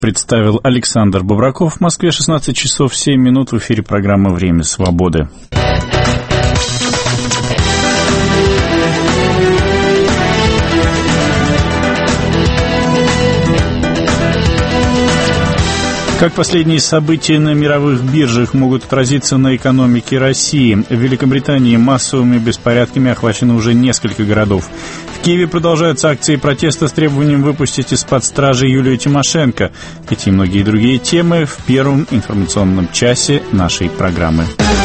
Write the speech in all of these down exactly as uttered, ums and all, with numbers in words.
Представил Александр Бобраков. В Москве шестнадцать часов семь минут. В эфире программа «Время свободы». Как последние события на мировых биржах могут отразиться на экономике России? В Великобритании массовыми беспорядками охвачено уже несколько городов. В Киеве продолжаются акции протеста с требованием выпустить из-под стражи Юлию Тимошенко. Эти и многие другие темы в первом информационном часе нашей программы.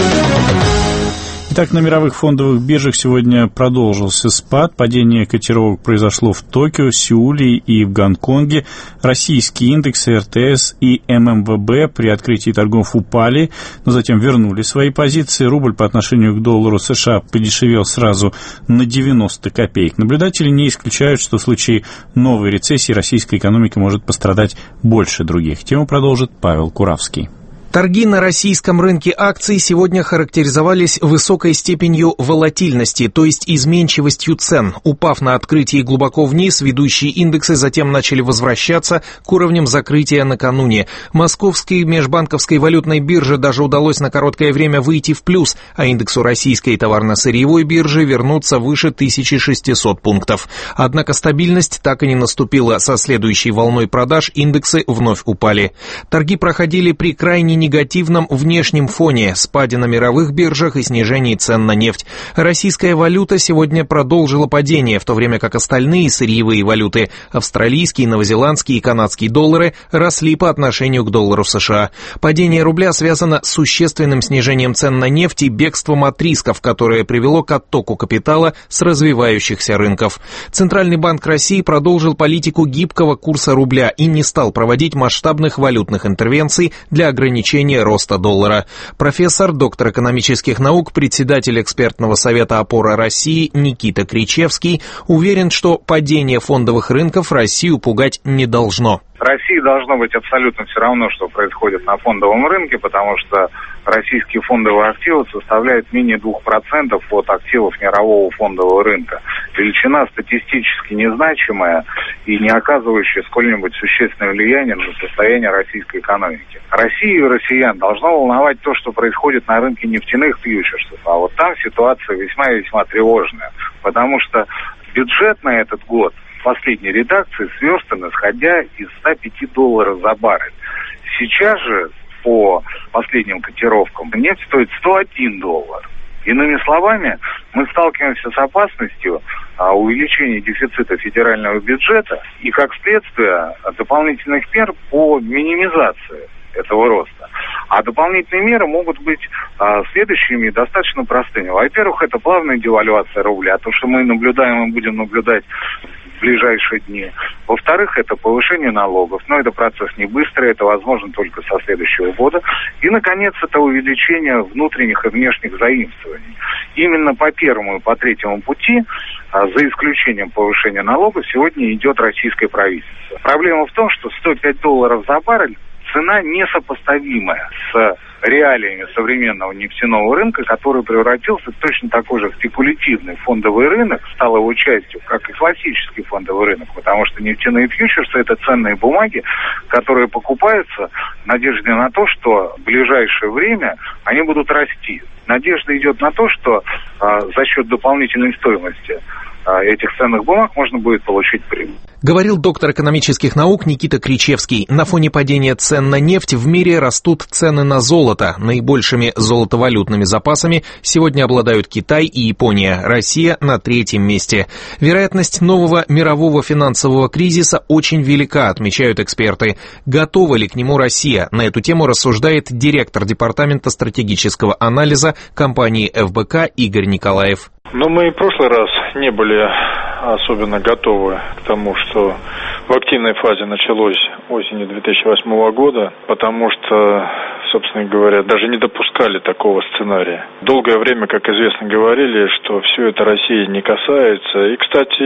Итак, на мировых фондовых биржах сегодня продолжился спад. Падение котировок произошло в Токио, Сеуле и в Гонконге. Российские индексы эр тэ эс и эм эм вэ бэ при открытии торгов упали, но затем вернули свои позиции. Рубль по отношению к доллару США подешевел сразу на девяносто копеек. Наблюдатели не исключают, что в случае новой рецессии российская экономика может пострадать больше других. Тему продолжит Павел Куравский. Торги на российском рынке акций сегодня характеризовались высокой степенью волатильности, то есть изменчивостью цен. Упав на открытии глубоко вниз, ведущие индексы затем начали возвращаться к уровням закрытия накануне. Московской межбанковской валютной бирже даже удалось на короткое время выйти в плюс, а индексу российской товарно-сырьевой биржи вернуться выше тысячи шестисот пунктов. Однако стабильность так и не наступила. Со следующей волной продаж индексы вновь упали. Торги проходили при крайне негативном внешнем фоне, спаде на мировых биржах и снижении цен на нефть. Российская валюта сегодня продолжила падение, в то время как остальные сырьевые валюты, австралийский, новозеландский и канадский доллары, росли по отношению к доллару США. Падение рубля связано с существенным снижением цен на нефть и бегством от рисков, которое привело к оттоку капитала с развивающихся рынков. Центральный банк России продолжил политику гибкого курса рубля и не стал проводить масштабных валютных интервенций для ограничения роста доллара. Профессор, доктор экономических наук, председатель экспертного совета «Опора России» Никита Кричевский уверен, что падение фондовых рынков Россию пугать не должно. России должно быть абсолютно все равно, что происходит на фондовом рынке, потому что российские фондовые активы составляют менее двух процентов от активов мирового фондового рынка. Величина статистически незначимая и не оказывающая сколь-нибудь существенное влияние на состояние российской экономики. Россию и россиян должно волновать то, что происходит на рынке нефтяных фьючерсов, а вот там ситуация весьма и весьма тревожная, потому что бюджет на этот год последней редакции сверстан, исходя из ста пяти долларов за баррель. Сейчас же, по последним котировкам, нефть стоит сто один доллар. Иными словами, мы сталкиваемся с опасностью а, увеличения дефицита федерального бюджета и, как следствие, дополнительных мер по минимизации этого роста. А дополнительные меры могут быть а, следующими, достаточно простыми. Во-первых, это плавная девальвация рубля, то, что мы наблюдаем и будем наблюдать в ближайшие дни. Во-вторых, это повышение налогов, но это процесс не быстрый, это возможно только со следующего года. И, наконец, это увеличение внутренних и внешних заимствований. Именно по первому и по третьему пути, а, за исключением повышения налогов, сегодня идет российское правительство. Проблема в том, что сто пять долларов за баррель цена несопоставимая с реалиями современного нефтяного рынка, который превратился в точно такой же спекулятивный фондовый рынок, стал его частью, как и классический фондовый рынок, потому что нефтяные фьючерсы – это ценные бумаги, которые покупаются в надежде на то, что в ближайшее время они будут расти. Надежда идет на то, что а, за счет дополнительной стоимости а, этих ценных бумаг можно будет получить прибыль. Говорил доктор экономических наук Никита Кричевский. На фоне падения цен на нефть в мире растут цены на золото. Наибольшими золотовалютными запасами сегодня обладают Китай и Япония. Россия на третьем месте. Вероятность нового мирового финансового кризиса очень велика, отмечают эксперты. Готова ли к нему Россия? На эту тему рассуждает директор департамента стратегического анализа компании эф бэ ка Игорь Николаев. Но мы и в прошлый раз не были особенно готовы к тому, что в активной фазе началось осенью две тысячи восьмого года, потому что, собственно говоря, даже не допускали такого сценария. Долгое время, как известно, говорили, что все это России не касается. И, кстати,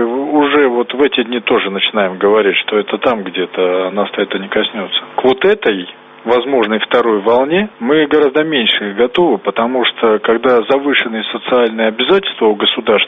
уже вот в эти дни тоже начинаем говорить, что это там где-то, а нас-то это не коснется. К вот этой возможной второй волне мы гораздо меньше готовы, потому что когда завышенные социальные обязательства у государства,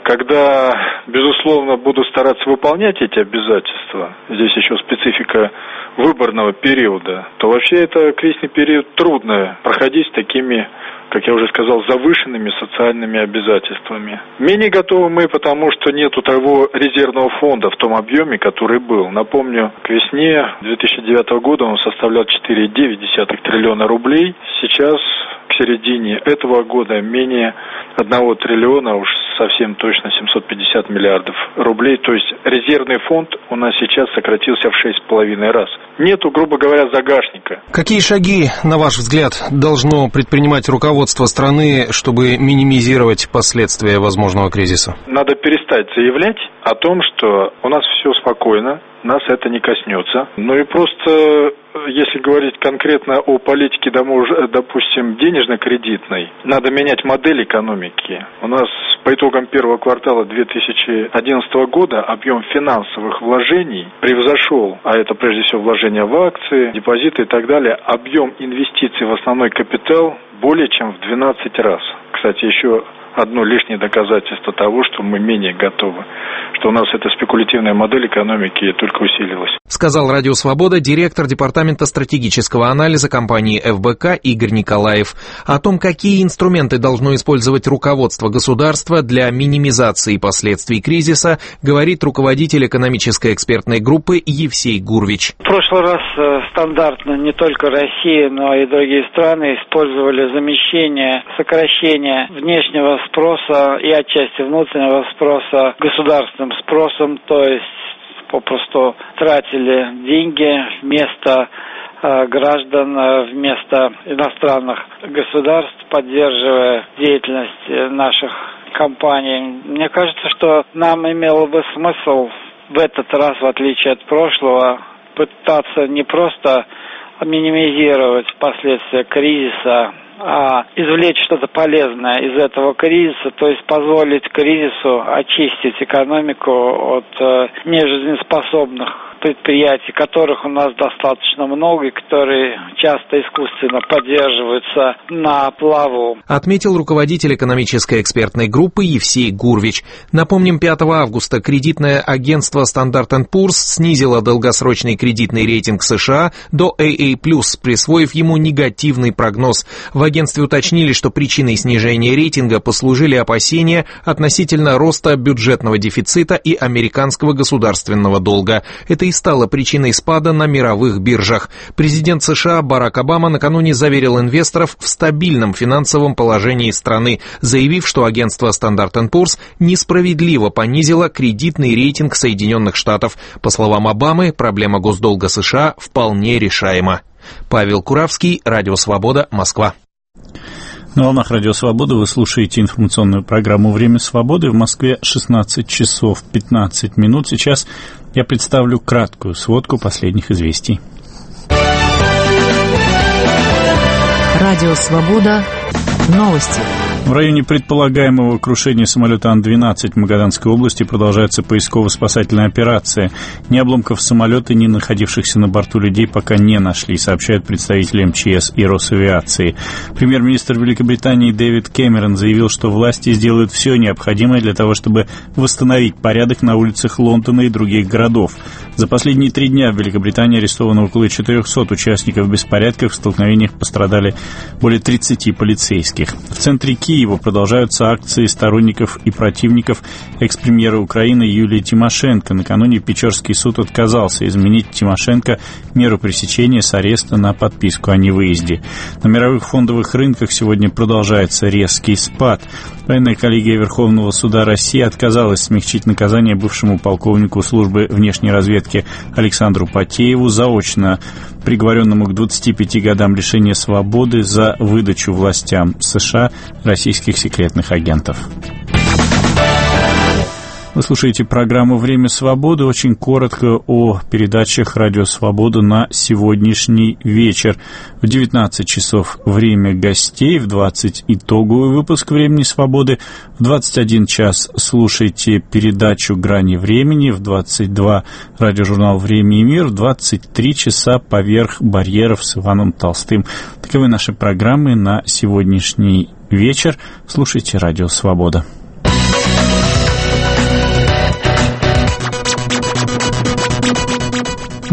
Когда, безусловно, буду стараться выполнять эти обязательства, здесь еще специфика выборного периода, то вообще это кризисный период трудно проходить с такими, как я уже сказал, завышенными социальными обязательствами. Менее готовы мы, потому что нету того резервного фонда в том объеме, который был. Напомню, к весне две тысячи девятого года он составлял четыре целых девять десятых триллиона рублей. Сейчас, к середине этого года, менее одного триллиона, уж совсем точно семьсот пятьдесят миллиардов рублей. То есть резервный фонд у нас сейчас сократился в шесть с половиной раз. Нету, грубо говоря, загашника. Какие шаги, на ваш взгляд, должно предпринимать руководство страны, чтобы минимизировать последствия возможного кризиса? Надо перестать заявлять о том, что у нас все спокойно, нас это не коснется. Ну и просто, если говорить конкретно о политике, допустим, денежно-кредитной, надо менять модель экономики. У нас по итогам первого квартала две тысячи одиннадцатого года объем финансовых вложений превзошел, а это прежде всего вложения в акции, депозиты и так далее, объем инвестиций в основной капитал более чем в двенадцать раз. Кстати, еще одно лишнее доказательство того, что мы менее готовы, что у нас эта спекулятивная модель экономики только усилилась. Сказал Радио Свобода директор Департамента стратегического анализа компании эф бэ ка Игорь Николаев. О том, какие инструменты должно использовать руководство государства для минимизации последствий кризиса, говорит руководитель экономической экспертной группы Евсей Гурвич. В прошлый раз стандартно не только Россия, но и другие страны использовали замещение, сокращение внешнего спроса и отчасти внутреннего спроса государственным спросом, то есть попросту тратили деньги вместо э, граждан, э, вместо иностранных государств, поддерживая деятельность наших компаний. Мне кажется, что нам имело бы смысл в этот раз, в отличие от прошлого, пытаться не просто минимизировать последствия кризиса, а извлечь что-то полезное из этого кризиса, то есть позволить кризису очистить экономику от э, нежизнеспособных предприятий, которых у нас достаточно много и которые часто искусственно поддерживаются на плаву. Отметил руководитель экономической экспертной группы Евсей Гурвич. Напомним, пятого августа кредитное агентство Standard энд Poor's снизило долгосрочный кредитный рейтинг США до эй эй плюс, присвоив ему негативный прогноз. В агентстве уточнили, что причиной снижения рейтинга послужили опасения относительно роста бюджетного дефицита и американского государственного долга. Это и стало причиной спада на мировых биржах. Президент США Барак Обама накануне заверил инвесторов в стабильном финансовом положении страны, заявив, что агентство Standard энд Poor's несправедливо понизило кредитный рейтинг Соединенных Штатов. По словам Обамы, проблема госдолга США вполне решаема. Павел Куравский, Радио Свобода, Москва. На волнах Радио Свобода вы слушаете информационную программу «Время свободы». В Москве шестнадцать часов пятнадцать минут. Сейчас я представлю краткую сводку последних известий. Радио Свобода. Новости. В районе предполагаемого крушения самолета Ан двенадцать в Магаданской области продолжается поисково-спасательная операция. Ни обломков самолета, ни находившихся на борту людей пока не нашли, сообщают представители эм че эс и Росавиации. Премьер-министр Великобритании Дэвид Кэмерон заявил, что власти сделают все необходимое для того, чтобы восстановить порядок на улицах Лондона и других городов. За последние три дня в Великобритании арестовано около четырехсот участников беспорядков, в столкновениях пострадали более тридцати полицейских. В центре Киева продолжаются акции сторонников и противников экс-премьера Украины Юлии Тимошенко. Накануне Печорский суд отказался изменить Тимошенко меру пресечения с ареста на подписку о невыезде. На мировых фондовых рынках сегодня продолжается резкий спад. Военная коллегия Верховного суда России отказалась смягчить наказание бывшему полковнику службы внешней разведки Александру Потееву, заочно приговоренному к двадцати пяти годам лишения свободы за выдачу властям США российских секретных агентов. Вы слушаете программу «Время свободы». Очень коротко о передачах «Радио Свобода» на сегодняшний вечер. В девятнадцать часов время гостей, в двадцать итоговый выпуск «Времени свободы». В двадцать один час слушайте передачу «Грани времени». В двадцать два радиожурнал «Время и мир». В двадцать три часа «Поверх барьеров» с Иваном Толстым. Таковы наши программы на сегодняшний вечер. Слушайте «Радио Свобода».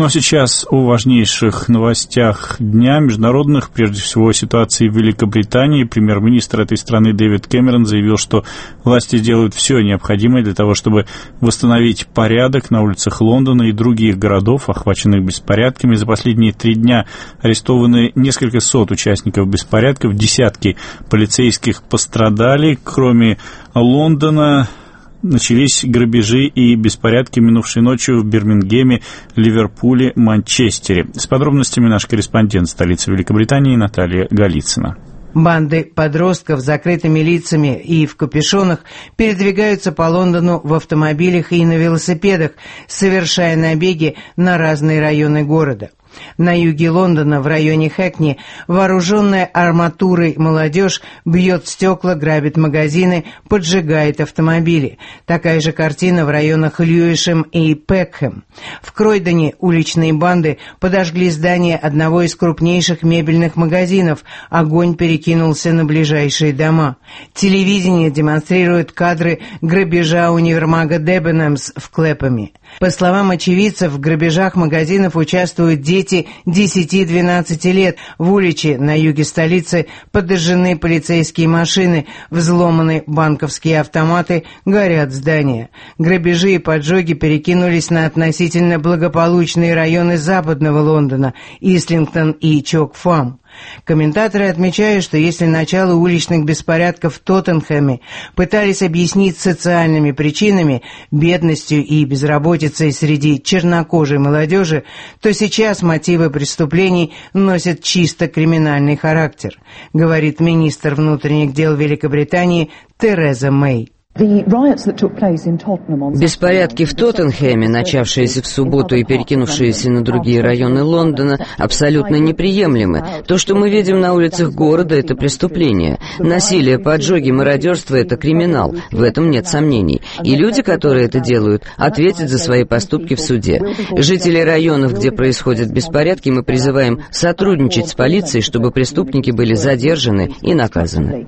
Ну а сейчас о важнейших новостях дня, международных, прежде всего о ситуации в Великобритании. Премьер-министр этой страны Дэвид Кэмерон заявил, что власти делают все необходимое для того, чтобы восстановить порядок на улицах Лондона и других городов, охваченных беспорядками. За последние три дня арестованы несколько сот участников беспорядков, десятки полицейских пострадали. Кроме Лондона, начались грабежи и беспорядки минувшей ночью в Бирмингеме, Ливерпуле, Манчестере. С подробностями наш корреспондент столицы Великобритании Наталья Голицына. Банды подростков с закрытыми лицами и в капюшонах передвигаются по Лондону в автомобилях и на велосипедах, совершая набеги на разные районы города. На юге Лондона, в районе Хэкни, вооруженная арматурой молодежь бьет стекла, грабит магазины, поджигает автомобили. Такая же картина в районах Льюишем и Пекхэм. В Кройдоне уличные банды подожгли здание одного из крупнейших мебельных магазинов. Огонь перекинулся на ближайшие дома. Телевидение демонстрирует кадры грабежа универмага Дебенэмс в Клэпаме. По словам очевидцев, в грабежах магазинов участвуют дети десяти-двенадцати лет. В Уличе, на юге столицы, подожжены полицейские машины, взломаны банковские автоматы, горят здания. Грабежи и поджоги перекинулись на относительно благополучные районы западного Лондона, Ислингтон и Чок-Фарм. Комментаторы отмечают, что если начало уличных беспорядков в Тоттенхэме пытались объяснить социальными причинами, бедностью и безработицей среди чернокожей молодежи, то сейчас мотивы преступлений носят чисто криминальный характер, говорит министр внутренних дел Великобритании Тереза Мэй. Беспорядки в Тоттенхэме, начавшиеся в субботу и перекинувшиеся на другие районы Лондона, абсолютно неприемлемы. То, что мы видим на улицах города, это преступление. Насилие, поджоги, мародерство — это криминал. В этом нет сомнений. И люди, которые это делают, ответят за свои поступки в суде. Жители районов, где происходят беспорядки, мы призываем сотрудничать с полицией, чтобы преступники были задержаны и наказаны.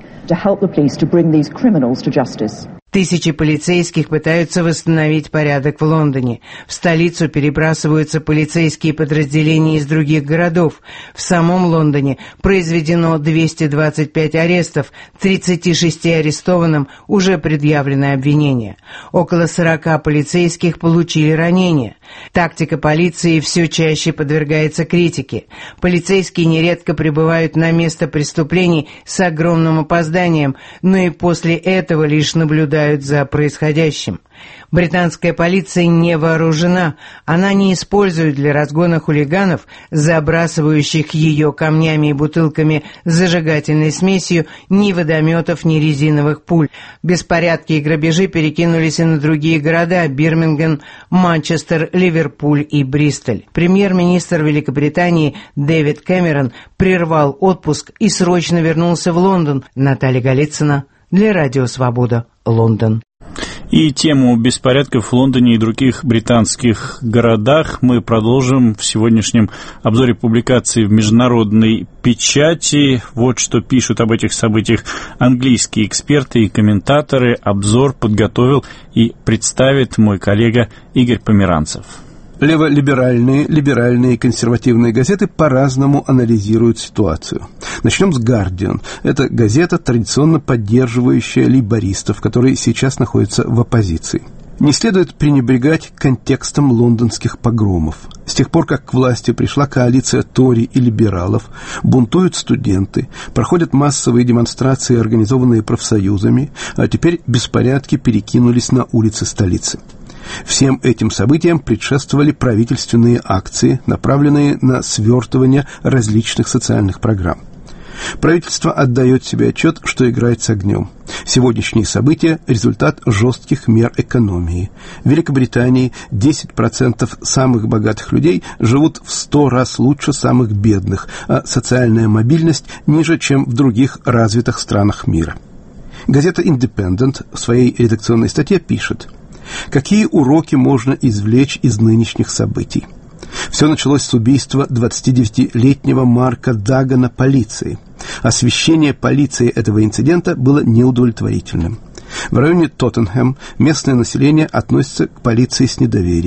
Тысячи полицейских пытаются восстановить порядок в Лондоне. В столицу перебрасываются полицейские подразделения из других городов. В самом Лондоне произведено двести двадцать пять арестов, тридцати шести арестованным уже предъявлены обвинения. Около сорока полицейских получили ранения. Тактика полиции все чаще подвергается критике. Полицейские нередко прибывают на место преступлений с огромным опозданием, но и после этого лишь наблюдают за происходящим. Британская полиция не вооружена. Она не использует для разгона хулиганов, забрасывающих ее камнями и бутылками с зажигательной смесью, ни водометов, ни резиновых пуль. Беспорядки и грабежи перекинулись и на другие города – Бирмингем, Манчестер, Ливерпуль и Бристоль. Премьер-министр Великобритании Дэвид Кэмерон прервал отпуск и срочно вернулся в Лондон. Наталья Голицына для Радио Свобода, Лондон. И тему беспорядков в Лондоне и других британских городах мы продолжим в сегодняшнем обзоре публикаций в международной печати. Вот что пишут об этих событиях английские эксперты и комментаторы. Обзор подготовил и представит мой коллега Игорь Померанцев. Леволиберальные, либеральные и консервативные газеты по-разному анализируют ситуацию. Начнем с «Гардиан». Это газета, традиционно поддерживающая лейбористов, которые сейчас находятся в оппозиции. Не следует пренебрегать контекстом лондонских погромов. С тех пор, как к власти пришла коалиция Тори и либералов, бунтуют студенты, проходят массовые демонстрации, организованные профсоюзами, а теперь беспорядки перекинулись на улицы столицы. Всем этим событиям предшествовали правительственные акции, направленные на свертывание различных социальных программ. Правительство отдает себе отчет, что играет с огнем. Сегодняшние события – результат жестких мер экономии. В Великобритании десять процентов самых богатых людей живут в сто раз лучше самых бедных, а социальная мобильность ниже, чем в других развитых странах мира. Газета «Индепендент» в своей редакционной статье пишет: какие уроки можно извлечь из нынешних событий? Все началось с убийства двадцатидевятилетнего Марка Дагана полицией. Освещение полиции этого инцидента было неудовлетворительным. В районе Тоттенхэм местное население относится к полиции с недоверием.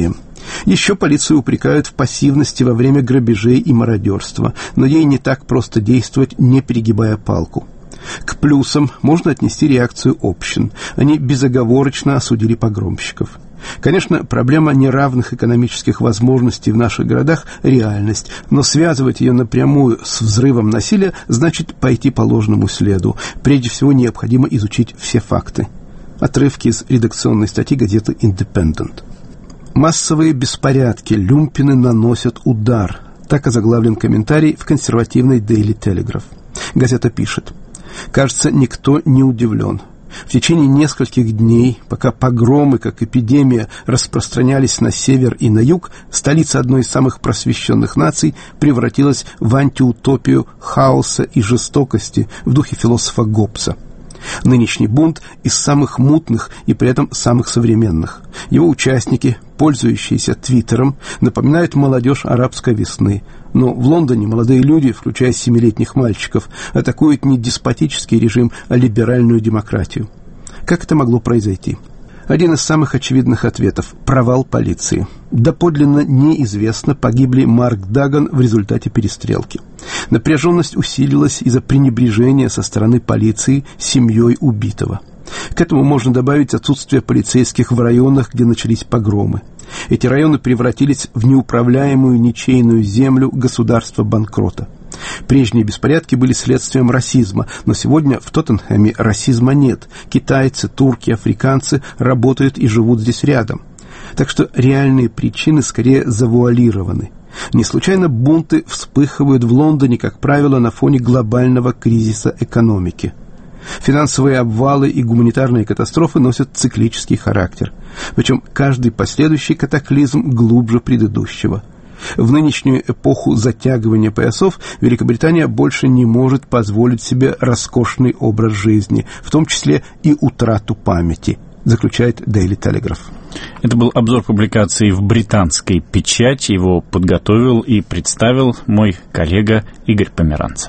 Еще полицию упрекают в пассивности во время грабежей и мародерства, но ей не так просто действовать, не перегибая палку. К плюсам можно отнести реакцию общин. Они безоговорочно осудили погромщиков. Конечно, проблема неравных экономических возможностей в наших городах – реальность, но связывать ее напрямую с взрывом насилия значит пойти по ложному следу. Прежде всего, необходимо изучить все факты. Отрывки из редакционной статьи газеты «Индепендент». «Массовые беспорядки. Люмпины наносят удар». Так озаглавлен комментарий в консервативной Daily Telegraph. Газета пишет: «Кажется, никто не удивлен. В течение нескольких дней, пока погромы, как эпидемия, распространялись на север и на юг, столица одной из самых просвещенных наций превратилась в антиутопию хаоса и жестокости в духе философа Гоббса. Нынешний бунт из самых мутных и при этом самых современных. Его участники, пользующиеся Твиттером, напоминают молодежь арабской весны. Но в Лондоне молодые люди, включая семилетних мальчиков, атакуют не деспотический режим, а либеральную демократию. Как это могло произойти? Один из самых очевидных ответов – провал полиции. Доподлинно неизвестно, погибли Марк Даган в результате перестрелки. Напряженность усилилась из-за пренебрежения со стороны полиции семьей убитого. К этому можно добавить отсутствие полицейских в районах, где начались погромы. Эти районы превратились в неуправляемую ничейную землю государства-банкрота. Прежние беспорядки были следствием расизма, но сегодня в Тоттенхэме расизма нет. Китайцы, турки, африканцы работают и живут здесь рядом. Так что реальные причины скорее завуалированы. Не случайно бунты вспыхивают в Лондоне, как правило, на фоне глобального кризиса экономики. Финансовые обвалы и гуманитарные катастрофы носят циклический характер. Причем каждый последующий катаклизм глубже предыдущего. В нынешнюю эпоху затягивания поясов Великобритания больше не может позволить себе роскошный образ жизни, в том числе и утрату памяти, заключает Daily Telegraph. Это был обзор публикации в британской печати. Его подготовил и представил мой коллега Игорь Померанцев.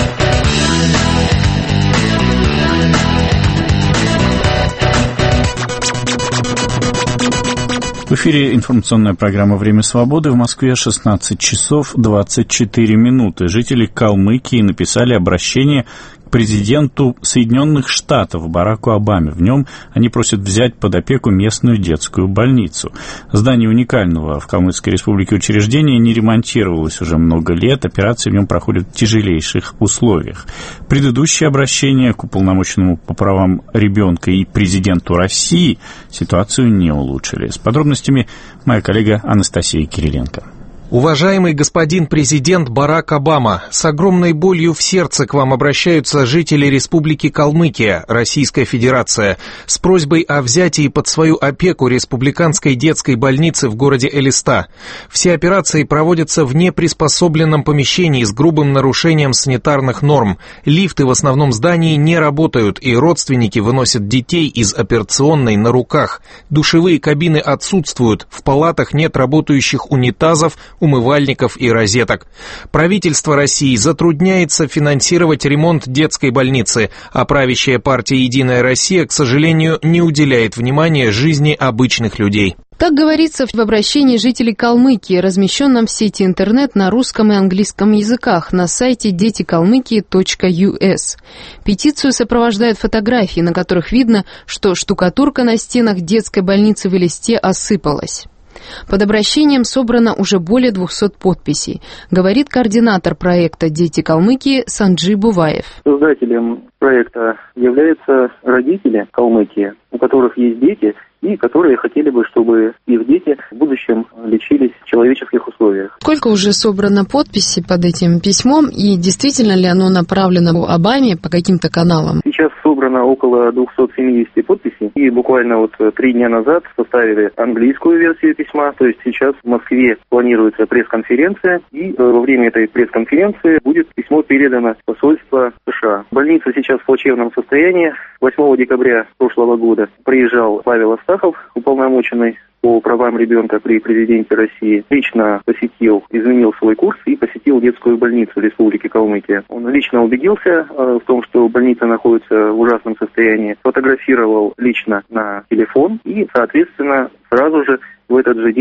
В эфире информационная программа «Время свободы». В Москве шестнадцать часов двадцать четыре минуты. Жители Калмыкии написали обращение к президенту Соединенных Штатов Бараку Обаме. В нем они просят взять под опеку местную детскую больницу. Здание уникального в Калмыцкой республике учреждения не ремонтировалось уже много лет. Операции в нем проходят в тяжелейших условиях. Предыдущее обращение к уполномоченному по правам ребенка и президенту России ситуацию не улучшили. С подробностями моя коллега Анастасия Кириленко. Уважаемый господин президент Барак Обама, с огромной болью в сердце к вам обращаются жители Республики Калмыкия, Российская Федерация, с просьбой о взятии под свою опеку республиканской детской больницы в городе Элиста. Все операции проводятся в неприспособленном помещении с грубым нарушением санитарных норм. Лифты в основном здании не работают, и родственники выносят детей из операционной на руках. Душевые кабины отсутствуют, в палатах нет работающих унитазов, умывальников и розеток. Правительство России затрудняется финансировать ремонт детской больницы, а правящая партия «Единая Россия», к сожалению, не уделяет внимания жизни обычных людей. Так говорится в обращении жителей Калмыкии, размещенном в сети интернет на русском и английском языках на сайте дети калмыкии точка ю эс. Петицию сопровождают фотографии, на которых видно, что штукатурка на стенах детской больницы в Элисте осыпалась. Под обращением собрано уже более двухсот подписей, говорит координатор проекта «Дети Калмыкии» Санджи Буваев. Создателем проекта являются родители Калмыкии, у которых есть дети, и которые хотели бы, чтобы их дети в будущем лечились в человеческих условиях. Сколько уже собрано подписей под этим письмом, и действительно ли оно направлено Обаме по каким-то каналам? Сейчас собрано около двухсот семидесяти подписей, и буквально вот три дня назад составили английскую версию письма, то есть сейчас в Москве планируется пресс-конференция, и во время этой пресс-конференции будет письмо передано в посольство США. Больница сейчас в плачевном состоянии. восьмого декабря прошлого года приезжал Павел Астахов, уполномоченный по правам ребенка при президенте России, лично посетил, изменил свой курс и посетил детскую больницу Республики Калмыкия. Он лично убедился э, в том, что больница находится в ужасном состоянии, фотографировал лично на телефон и, соответственно, сразу же в этот же день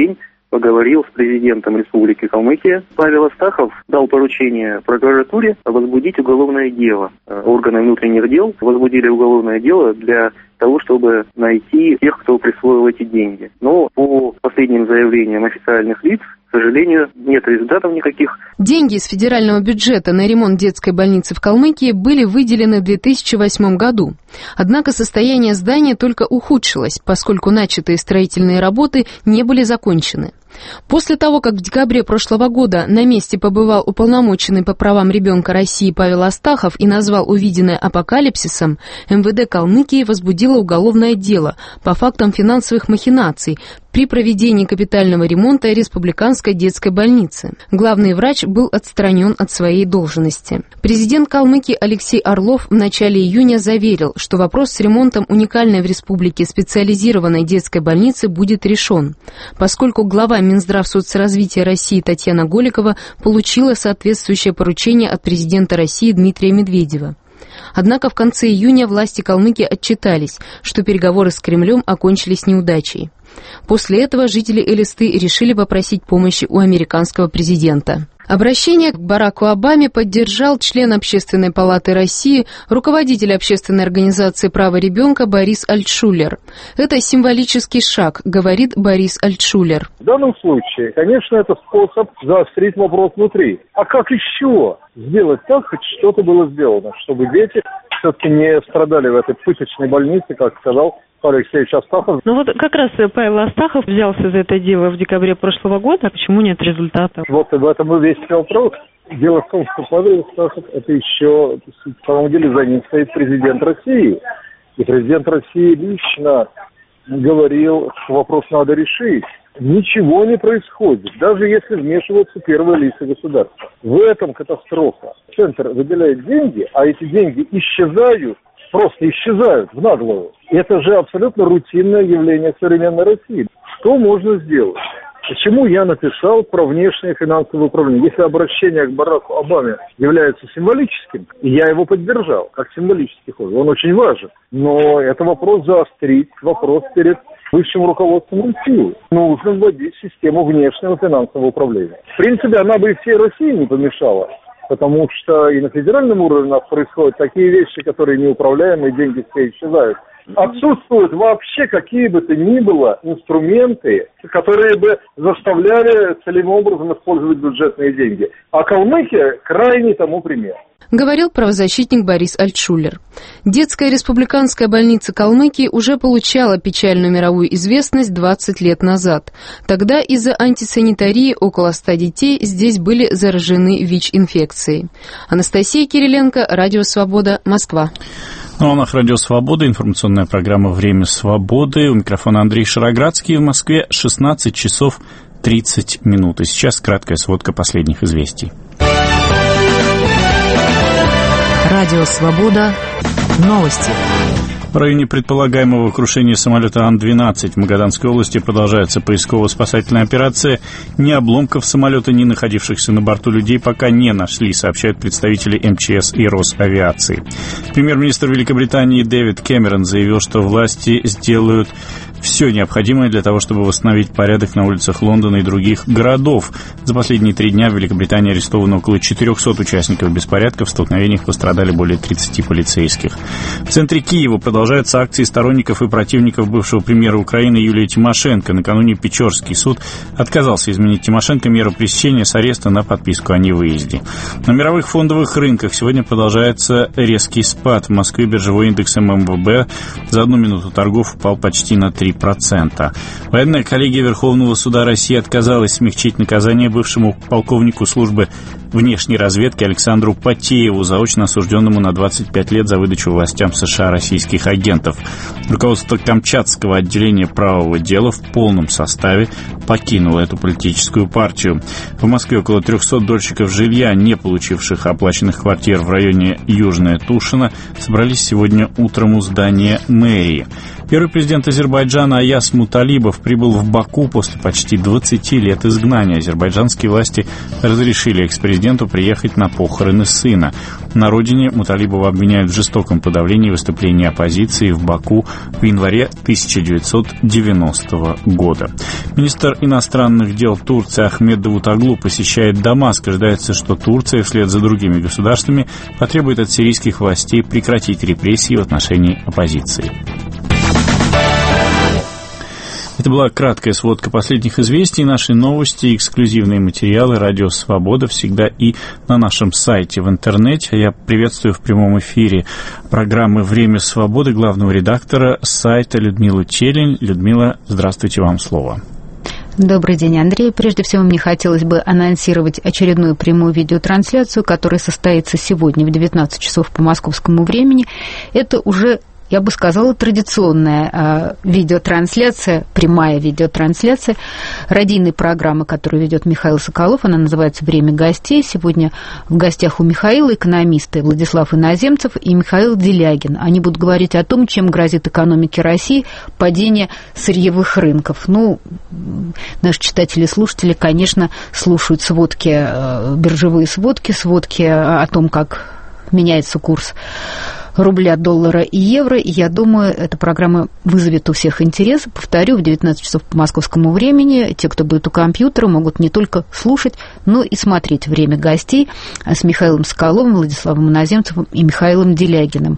поговорил с президентом Республики Калмыкия. Павел Астахов дал поручение прокуратуре возбудить уголовное дело. Органы внутренних дел возбудили уголовное дело для того, чтобы найти тех, кто присвоил эти деньги. Но по последним заявлениям официальных лиц, к сожалению, нет результатов никаких. Деньги из федерального бюджета на ремонт детской больницы в Калмыкии были выделены в две тысячи восьмом году. Однако состояние здания только ухудшилось, поскольку начатые строительные работы не были закончены. После того, как в декабре прошлого года на месте побывал уполномоченный по правам ребенка России Павел Астахов и назвал увиденное апокалипсисом, эм вэ дэ Калмыкии возбудило уголовное дело по фактам финансовых махинаций при проведении капитального ремонта республиканской детской больницы. Главный врач был отстранен от своей должности. Президент Калмыкии Алексей Орлов в начале июня заверил, что вопрос с ремонтом уникальной в республике специализированной детской больницы будет решен, поскольку глава Минздравсоцразвития России Татьяна Голикова получила соответствующее поручение от президента России Дмитрия Медведева. Однако в конце июня власти Калмыкии отчитались, что переговоры с Кремлем окончились неудачей. После этого жители Элисты решили попросить помощи у американского президента. Обращение к Бараку Обаме поддержал член Общественной палаты России, руководитель общественной организации «Право ребенка» Борис Альтшулер. Это символический шаг, говорит Борис Альтшулер. В данном случае, конечно, это способ заострить вопрос внутри. А как еще сделать так, хоть что-то было сделано, чтобы дети все-таки не страдали в этой пыточной больнице, как сказал Павел Алексеевич Астахов. Ну вот как раз Павел Астахов взялся за это дело в декабре прошлого года, а почему нет результата? Вот в этом и весь вопрос. Дело в том, что Павел Астахов это еще, на самом деле, за ним стоит президент России. И президент России лично говорил, что вопрос надо решить. Ничего не происходит, даже если вмешиваются первые лица государства. В этом катастрофа. Центр выделяет деньги, а эти деньги исчезают, просто исчезают в наглую. Это же абсолютно рутинное явление современной России. Что можно сделать? Почему я написал про внешнее финансовое управление? Если обращение к Бараку Обаме является символическим, и я его поддержал, как символический ход, он очень важен. Но это вопрос заострить, вопрос перед высшим руководством России. Нужно вводить систему внешнего финансового управления. В принципе, она бы и всей России не помешала, потому что и на федеральном уровне у нас происходят такие вещи, которые неуправляемые, деньги все исчезают. Отсутствуют вообще какие бы то ни было инструменты, которые бы заставляли целевым образом использовать бюджетные деньги. А Калмыкия крайне тому пример. Говорил правозащитник Борис Альтшулер. Детская республиканская больница Калмыкии уже получала печальную мировую известность двадцать лет назад. Тогда из-за антисанитарии около ста детей здесь были заражены ВИЧ-инфекцией. Анастасия Кириленко, Радио Свобода, Москва. На волнах Радио Свобода, информационная программа «Время свободы». У микрофона Андрей Шароградский. В Москве шестнадцать часов тридцать минут. И сейчас краткая сводка последних известий. Радио Свобода. Новости. В районе предполагаемого крушения самолета Ан двенадцать в Магаданской области продолжается поисково-спасательная операция. Ни обломков самолета, ни находившихся на борту людей пока не нашли, сообщают представители эм че эс и Росавиации. Премьер-министр Великобритании Дэвид Кэмерон заявил, что власти сделают все необходимое для того, чтобы восстановить порядок на улицах Лондона и других городов. За последние три дня в Великобритании арестовано около четырехсот участников беспорядков, в столкновениях пострадали более тридцати полицейских. В центре Киева продолжаются акции сторонников и противников бывшего премьера Украины Юлии Тимошенко. Накануне Печорский суд отказался изменить Тимошенко меру пресечения с ареста на подписку о невыезде. На мировых фондовых рынках сегодня продолжается резкий спад. В Москве биржевой индекс эм эм вэ бэ за одну минуту торгов упал почти на три процента. Военная коллегия Верховного суда России отказалась смягчить наказание бывшему полковнику службы внешней разведки Александру Потееву, заочно осужденному на двадцать пять лет за выдачу властям США российских агентов. Руководство Камчатского отделения правового дела в полном составе покинуло эту политическую партию. В Москве около трехсот дольщиков жилья, не получивших оплаченных квартир в районе Южная Тушина, собрались сегодня утром у здания мэрии. Первый президент Азербайджана Азербайджана Аяс Муталибов прибыл в Баку после почти двадцати лет изгнания. Азербайджанские власти разрешили экс-президенту приехать на похороны сына. На родине Муталибова обвиняют в жестоком подавлении выступлений оппозиции в Баку в январе тысяча девятьсот девяностого года. Министр иностранных дел Турции Ахмед Давутоглу посещает Дамаск. Ожидается, что Турция вслед за другими государствами потребует от сирийских властей прекратить репрессии в отношении оппозиции. Это была краткая сводка последних известий. Наши новости, эксклюзивные материалы «Радио Свобода» всегда и на нашем сайте в интернете. Я приветствую в прямом эфире программы «Время свободы» главного редактора сайта Людмилу Челень. Людмила, здравствуйте, вам слово. Добрый день, Андрей. Прежде всего, мне хотелось бы анонсировать очередную прямую видеотрансляцию, которая состоится сегодня в девятнадцать часов по московскому времени. Это уже, я бы сказала, традиционная э, видеотрансляция, прямая видеотрансляция радийной программы, которую ведет Михаил Соколов. Она называется «Время гостей». Сегодня в гостях у Михаила экономисты Владислав Иноземцев и Михаил Делягин. Они будут говорить о том, чем грозит экономике России падение сырьевых рынков. Ну, наши читатели и слушатели, конечно, слушают сводки, э, биржевые сводки, сводки о том, как меняется курс рубля, доллара и евро, и я думаю, эта программа вызовет у всех интерес. Повторю, в девятнадцать часов по московскому времени те, кто будет у компьютера, могут не только слушать, но и смотреть «Время гостей» с Михаилом Соколовым, Владиславом Иноземцевым и Михаилом Делягиным.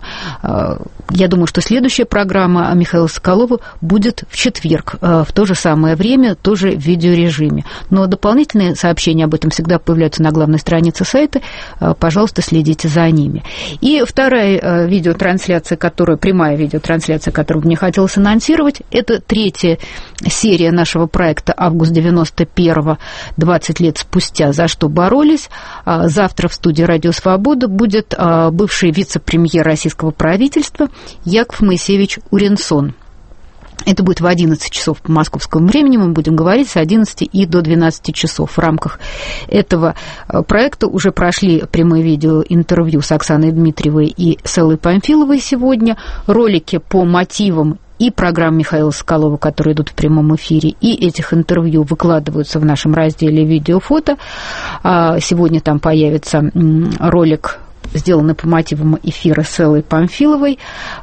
Я думаю, что следующая программа Михаила Соколова будет в четверг, в то же самое время, тоже в видеорежиме. Но дополнительные сообщения об этом всегда появляются на главной странице сайта. Пожалуйста, следите за ними. И вторая видеотрансляция, которая, прямая видеотрансляция, которую мне хотелось анонсировать, это третья серия нашего проекта «Август девяносто первого. двадцать лет спустя. За что боролись?». Завтра в студии «Радио Свобода» будет бывший вице-премьер российского правительства Яков Моисеевич Уренсон. Это будет в одиннадцать часов по московскому времени. Мы будем говорить с одиннадцати и до двенадцати часов. В рамках этого проекта уже прошли прямые видеоинтервью с Оксаной Дмитриевой и с Эллой Памфиловой сегодня. Ролики по мотивам и программ Михаила Соколова, которые идут в прямом эфире, и этих интервью выкладываются в нашем разделе «Видео-фото». Сегодня там появится ролик, сделанный по мотивам эфира с Эллой Памфиловой.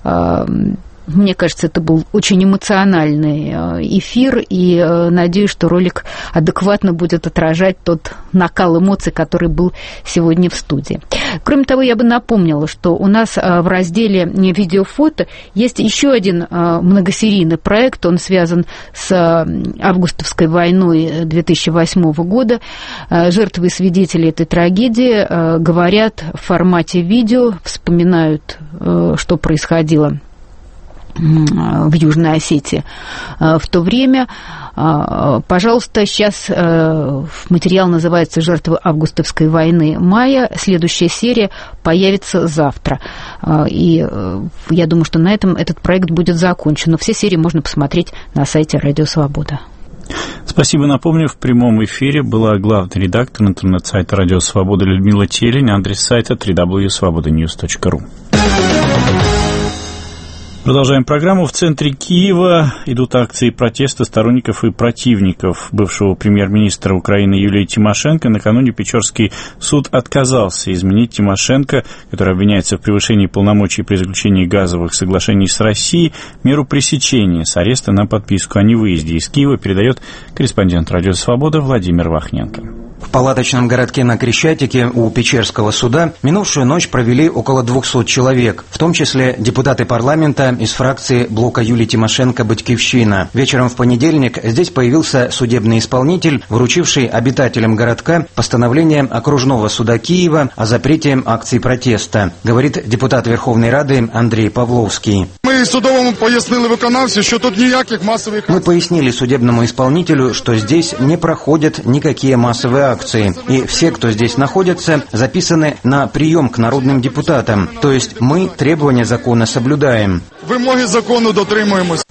Мне кажется, это был очень эмоциональный эфир, и надеюсь, что ролик адекватно будет отражать тот накал эмоций, который был сегодня в студии. Кроме того, я бы напомнила, что у нас в разделе «Видео-фото» есть еще один многосерийный проект, он связан с августовской войной две тысячи восьмого года. Жертвы и свидетели этой трагедии говорят в формате видео, вспоминают, что происходило в Южной Осетии в то время. Пожалуйста, сейчас материал называется «Жертвы августовской войны мая». Следующая серия появится завтра. И я думаю, что на этом этот проект будет закончен. Но все серии можно посмотреть на сайте «Радио Свобода». Спасибо. Напомню, в прямом эфире была главный редактор интернет-сайта «Радио Свобода» Людмила Челень, адрес сайта дабл ю дабл ю дабл ю точка свобода ньюс точка ру. Продолжаем программу. В центре Киева идут акции протеста сторонников и противников бывшего премьер-министра Украины Юлии Тимошенко. Накануне Печорский суд отказался изменить Тимошенко, которая обвиняется в превышении полномочий при заключении газовых соглашений с Россией, меру пресечения с ареста на подписку о невыезде из Киева, передает корреспондент «Радио Свобода» Владимир Вахненко. В палаточном городке на Крещатике у Печерского суда минувшую ночь провели около двухсот человек, в том числе депутаты парламента из фракции блока Юлии Тимошенко «Батькивщина». Вечером в понедельник здесь появился судебный исполнитель, вручивший обитателям городка постановление окружного суда Киева о запрете акций протеста, говорит депутат Верховной Рады Андрей Павловский. Мы судовому пояснили виконавцю, что тут никаких массовых... Мы пояснили судебному исполнителю, что здесь не проходят никакие массовые акции. И все, кто здесь находятся, записаны на прием к народным депутатам. То есть мы требования закона соблюдаем. Вымоги закону дотримуємось.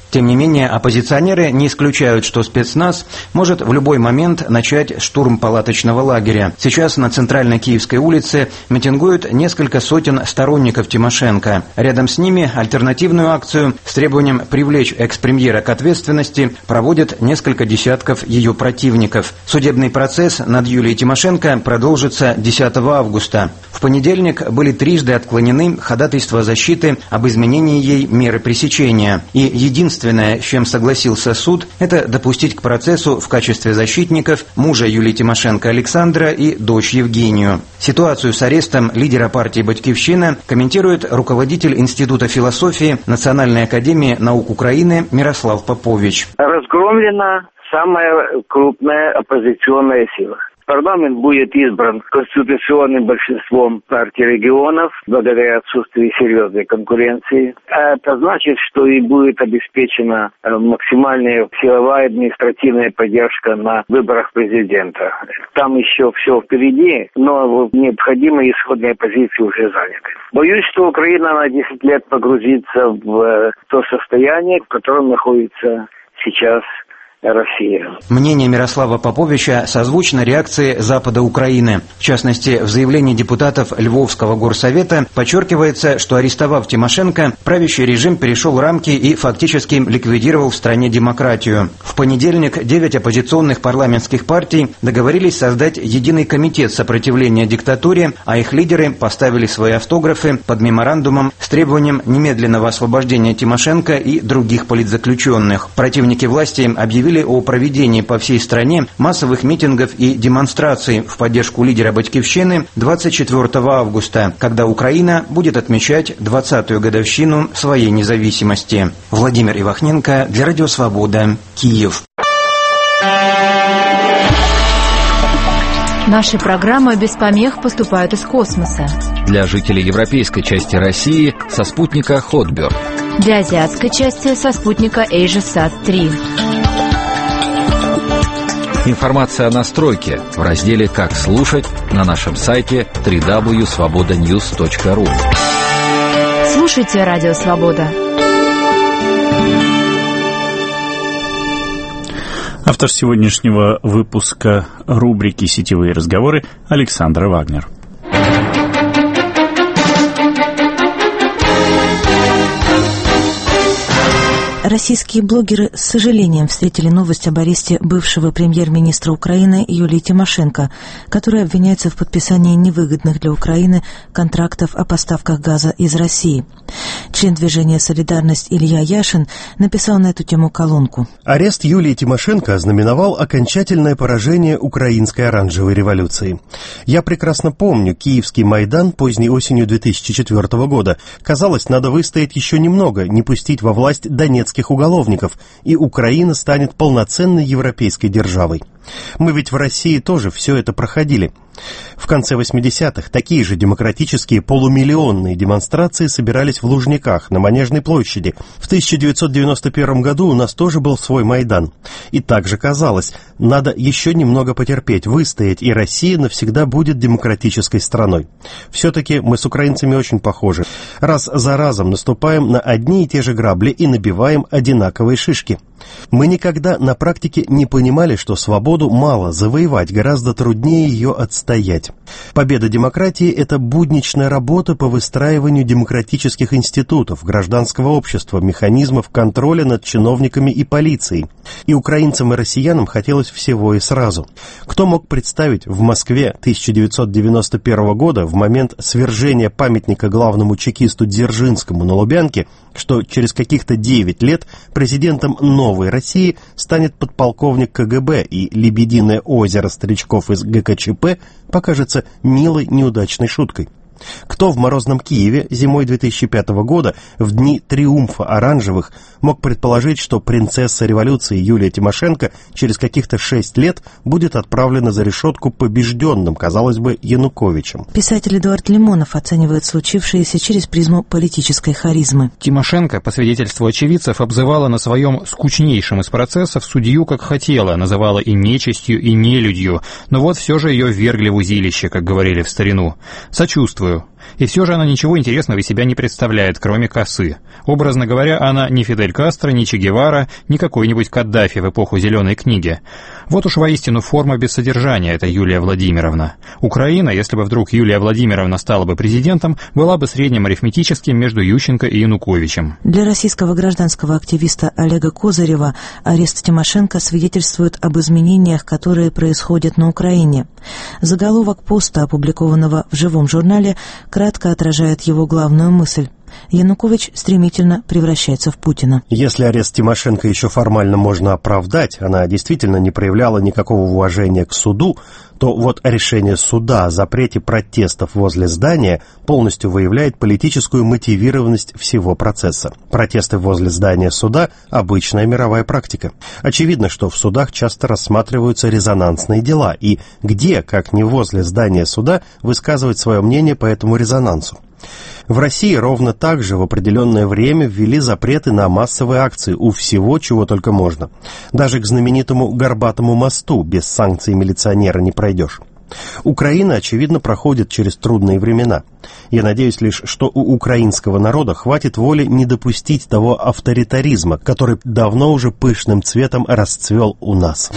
Тем не менее, оппозиционеры не исключают, что спецназ может в любой момент начать штурм палаточного лагеря. Сейчас на центральной Киевской улице митингуют несколько сотен сторонников Тимошенко. Рядом с ними альтернативную акцию с требованием привлечь экс-премьера к ответственности проводят несколько десятков ее противников. Судебный процесс над Юлией Тимошенко продолжится десятого августа. В понедельник были трижды отклонены ходатайства защиты об изменении ей меры пресечения. И единственное, с чем согласился суд, это допустить к процессу в качестве защитников мужа Юлии Тимошенко Александра и дочь Евгению. Ситуацию с арестом лидера партии «Батькивщина» комментирует руководитель Института философии Национальной академии наук Украины Мирослав Попович. Разгромлена самая крупная оппозиционная сила. Парламент будет избран конституционным большинством партий регионов благодаря отсутствию серьезной конкуренции. А это значит, что и будет обеспечена максимальная силовая административная поддержка на выборах президента. Там еще все впереди, но необходимые исходные позиции уже заняты. Боюсь, что Украина на десять лет погрузится в то состояние, в котором находится сейчас Россия. Мнение Мирослава Поповича созвучно реакции Запада Украины. В частности, в заявлении депутатов Львовского горсовета подчеркивается, что, арестовав Тимошенко, правящий режим перешел рамки и фактически ликвидировал в стране демократию. В понедельник девять оппозиционных парламентских партий договорились создать единый комитет сопротивления диктатуре, а их лидеры поставили свои автографы под меморандумом с требованием немедленного освобождения Тимошенко и других политзаключенных. Противники власти объявили о проведении по всей стране массовых митингов и демонстраций в поддержку лидера «Батькивщины» двадцать четвёртого августа, когда Украина будет отмечать двадцатую годовщину своей независимости. Владимир Ивахненко для Радио Свобода, Киев. Наши программы без помех поступают из космоса. Для жителей европейской части России со спутника Хотберг. Для азиатской части со спутника AsiaSat три. Информация о настройке в разделе «Как слушать» на нашем сайте дабл ю дабл ю дабл ю точка свобода ньюс точка ру. Слушайте Радио Свобода. Автор сегодняшнего выпуска рубрики «Сетевые разговоры» Александра Вагнер. Российские блогеры с сожалением встретили новость об аресте бывшего премьер-министра Украины Юлии Тимошенко, которая обвиняется в подписании невыгодных для Украины контрактов о поставках газа из России. Член движения «Солидарность» Илья Яшин написал на эту тему колонку. Арест Юлии Тимошенко ознаменовал окончательное поражение украинской оранжевой революции. Я прекрасно помню Киевский Майдан поздней осенью две тысячи четвёртого года. Казалось, надо выстоять еще немного, не пустить во власть донецких уголовников, и Украина станет полноценной европейской державой. Мы ведь в России тоже все это проходили. В конце восьмидесятых такие же демократические полумиллионные демонстрации собирались в Лужниках, на Манежной площади. В тысяча девятьсот девяносто первом году у нас тоже был свой Майдан. И также казалось, надо еще немного потерпеть, выстоять, и Россия навсегда будет демократической страной. Все-таки мы с украинцами очень похожи. Раз за разом наступаем на одни и те же грабли и набиваем одинаковые шишки. Мы никогда на практике не понимали, что свободу мало завоевать, гораздо труднее ее отстоять. Победа демократии – это будничная работа по выстраиванию демократических институтов, гражданского общества, механизмов контроля над чиновниками и полицией. И украинцам и россиянам хотелось всего и сразу. Кто мог представить в Москве тысяча девятьсот девяносто первого года, в момент свержения памятника главному чекисту Дзержинскому на Лубянке, что через каких-то девять лет президентом новой России станет подполковник ка гэ бэ, и «Лебединое озеро» старичков из гэ ка че пэ покажется милой неудачной шуткой? Кто в морозном Киеве зимой две тысячи пятого года, в дни триумфа оранжевых, мог предположить, что принцесса революции Юлия Тимошенко через каких-то шесть лет будет отправлена за решетку побежденным, казалось бы, Януковичем? Писатель Эдуард Лимонов оценивает случившееся через призму политической харизмы. Тимошенко, по свидетельству очевидцев, обзывала на своем скучнейшем из процессов судью как хотела, называла и нечистью, и нелюдью, но вот все же ее ввергли в узилище, как говорили в старину. Сочувствую. И все же она ничего интересного из себя не представляет, кроме косы. Образно говоря, она не Фидель Кастро, не Че Гевара, не какой-нибудь Каддафи в эпоху «Зеленой книги». Вот уж воистину форма без содержания, это Юлия Владимировна. Украина, если бы вдруг Юлия Владимировна стала бы президентом, была бы средним арифметическим между Ющенко и Януковичем. Для российского гражданского активиста Олега Козырева арест Тимошенко свидетельствует об изменениях, которые происходят на Украине. Заголовок поста, опубликованного в «Живом журнале», кратко отражает его главную мысль. Янукович стремительно превращается в Путина. Если арест Тимошенко еще формально можно оправдать, она действительно не проявляла никакого уважения к суду, то вот решение суда о запрете протестов возле здания полностью выявляет политическую мотивированность всего процесса. Протесты возле здания суда – обычная мировая практика. Очевидно, что в судах часто рассматриваются резонансные дела, и где, как не возле здания суда, высказывать свое мнение по этому резонансу. В России ровно так же в определенное время ввели запреты на массовые акции у всего, чего только можно. Даже к знаменитому Горбатому мосту без санкций милиционера не пройдешь. Украина, очевидно, проходит через трудные времена. Я надеюсь лишь, что у украинского народа хватит воли не допустить того авторитаризма, который давно уже пышным цветом расцвел у нас.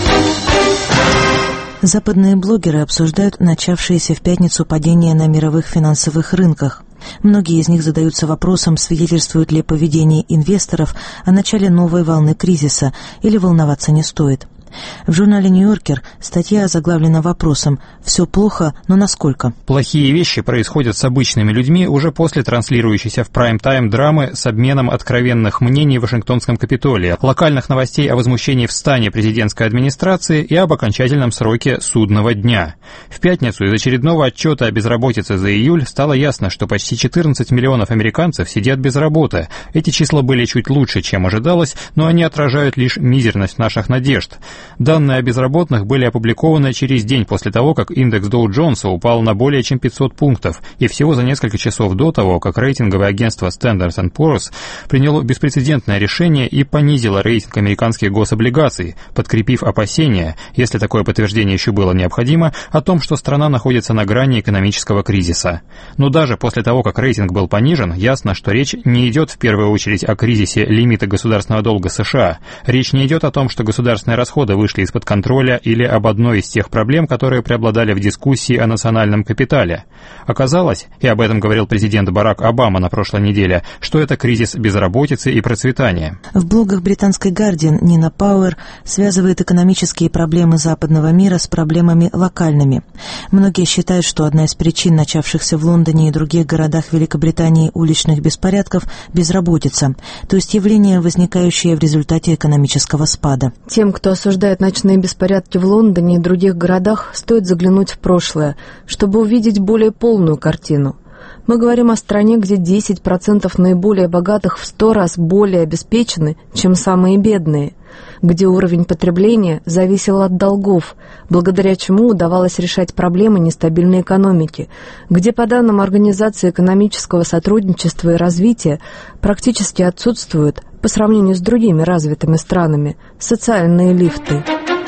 Западные блогеры обсуждают начавшееся в пятницу падение на мировых финансовых рынках. Многие из них задаются вопросом, свидетельствует ли поведение инвесторов о начале новой волны кризиса, или волноваться не стоит. В журнале «Нью-Йоркер» статья озаглавлена вопросом «Все плохо, но насколько?». Плохие вещи происходят с обычными людьми уже после транслирующейся в прайм-тайм драмы с обменом откровенных мнений в Вашингтонском Капитолии, локальных новостей о возмущении в стане президентской администрации и об окончательном сроке судного дня. В пятницу из очередного отчета о безработице за июль стало ясно, что почти четырнадцать миллионов американцев сидят без работы. Эти числа были чуть лучше, чем ожидалось, но они отражают лишь мизерность наших надежд. Данные о безработных были опубликованы через день после того, как индекс Доу-Джонса упал на более чем пятьсот пунктов, и всего за несколько часов до того, как рейтинговое агентство Standard энд Poor's приняло беспрецедентное решение и понизило рейтинг американских гособлигаций, подкрепив опасения, если такое подтверждение еще было необходимо, о том, что страна находится на грани экономического кризиса. Но даже после того, как рейтинг был понижен, ясно, что речь не идет в первую очередь о кризисе лимита государственного долга США. Речь не идет о том, что государственные расходы вышли из-под контроля, или об одной из тех проблем, которые преобладали в дискуссии о национальном капитале. Оказалось, и об этом говорил президент Барак Обама на прошлой неделе, что это кризис безработицы и процветания. В блогах британской «Гардиан» Нина Пауэр связывает экономические проблемы западного мира с проблемами локальными. Многие считают, что одна из причин начавшихся в Лондоне и других городах Великобритании уличных беспорядков – безработица, то есть явление, возникающее в результате экономического спада. Тем, кто осуждает ночные беспорядки в Лондоне и других городах, стоит заглянуть в прошлое, чтобы увидеть более полную картину. Мы говорим о стране, где десять процентов наиболее богатых в сто раз более обеспечены, чем самые бедные, где уровень потребления зависел от долгов, благодаря чему удавалось решать проблемы нестабильной экономики, где, по данным Организации экономического сотрудничества и развития, практически отсутствуют, по сравнению с другими развитыми странами, социальные лифты.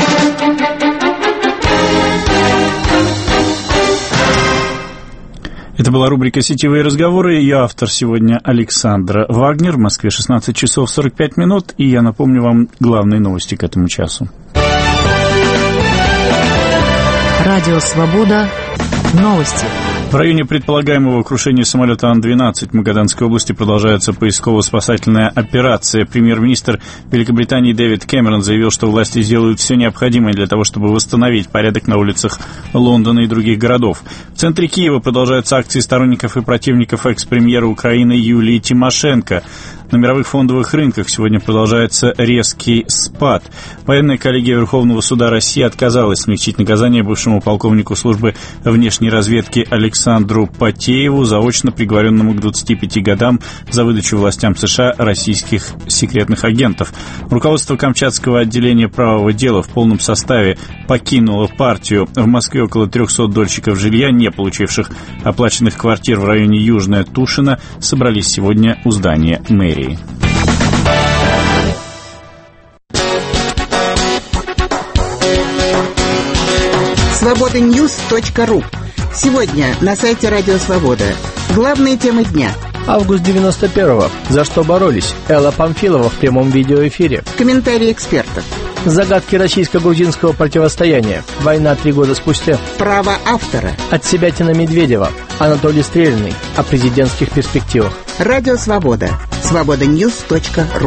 Это была рубрика «Сетевые разговоры». Ее автор сегодня Александра Вагнер. В Москве шестнадцать часов сорок пять минут. И я напомню вам главные новости к этому часу. Радио «Свобода». Новости. В районе предполагаемого крушения самолета Ан двенадцать в Магаданской области продолжается поисково-спасательная операция. Премьер-министр Великобритании Дэвид Кэмерон заявил, что власти сделают все необходимое для того, чтобы восстановить порядок на улицах Лондона и других городов. В центре Киева продолжаются акции сторонников и противников экс-премьера Украины Юлии Тимошенко. На мировых фондовых рынках сегодня продолжается резкий спад. Военная коллегия Верховного суда России отказалась смягчить наказание бывшему полковнику службы внешней разведки Александру Потееву, заочно приговоренному к двадцати пяти годам за выдачу властям США российских секретных агентов. Руководство Камчатского отделения правового дела в полном составе покинуло партию. В Москве около трехсот дольщиков жилья, не получивших оплаченных квартир в районе Южная Тушина, собрались сегодня у здания мэрии. свобода ньюс точка ру. Сегодня на сайте Радио Свобода. Главные темы дня. Август девяносто первого. За что боролись? Элла Памфилова в прямом видеоэфире. Комментарии экспертов. Загадки российско-грузинского противостояния. Война три года спустя. Право автора. От Себятина Медведева. Анатолий Стрельный. О президентских перспективах. Радио Свобода. свобода ньюс точка ру.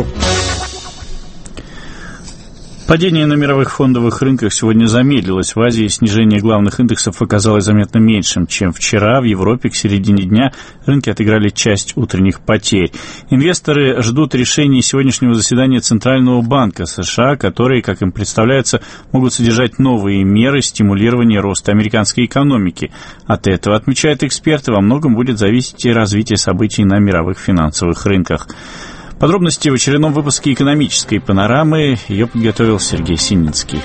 Падение на мировых фондовых рынках сегодня замедлилось. В Азии снижение главных индексов оказалось заметно меньшим, чем вчера. В Европе к середине дня рынки отыграли часть утренних потерь. Инвесторы ждут решений сегодняшнего заседания Центрального банка США, которые, как им представляется, могут содержать новые меры стимулирования роста американской экономики. От этого, отмечают эксперты, во многом будет зависеть и развитие событий на мировых финансовых рынках. Подробности в очередном выпуске экономической панорамы. Ее подготовил Сергей Сининский.